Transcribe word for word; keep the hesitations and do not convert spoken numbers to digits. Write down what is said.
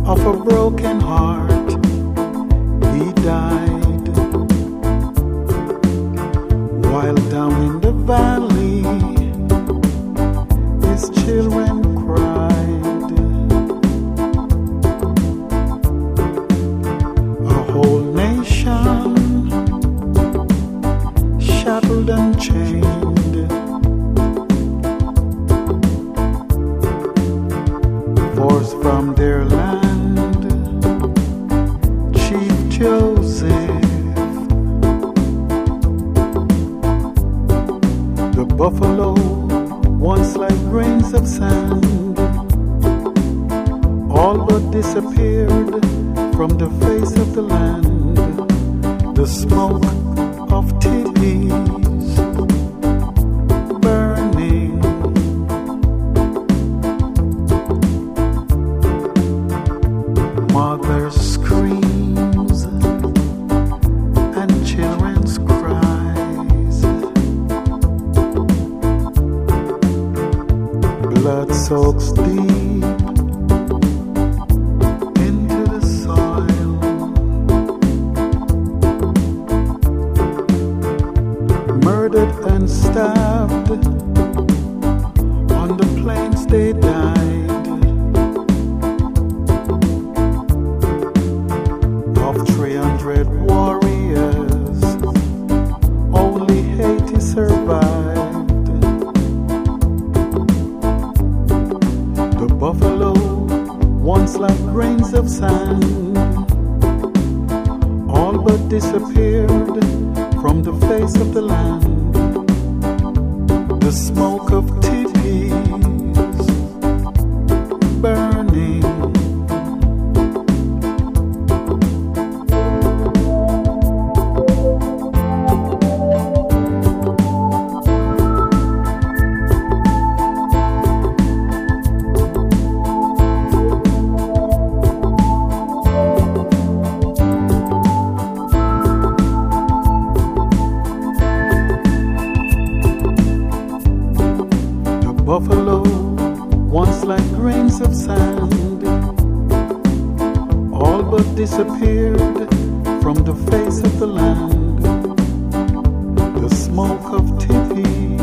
of a broken heart, he died. While down in the valley, his children cried. A whole nation shackled and chained, forced from their land, Chief Joseph. The buffalo, once like grains of sand, all but disappeared from the face of the land. The smoke of teepees burning, mothers' screams and children's cries, blood soaks deep into the soil. Murdered and stabbed, on the plains they died. Of three hundred warriors, only eighty survived. The buffalo, once like grains of sand, all but disappeared from the face of the land. The smoke of teepees burning, buffalo, once like grains of sand, all but disappeared from the face of the land. The smoke of teepees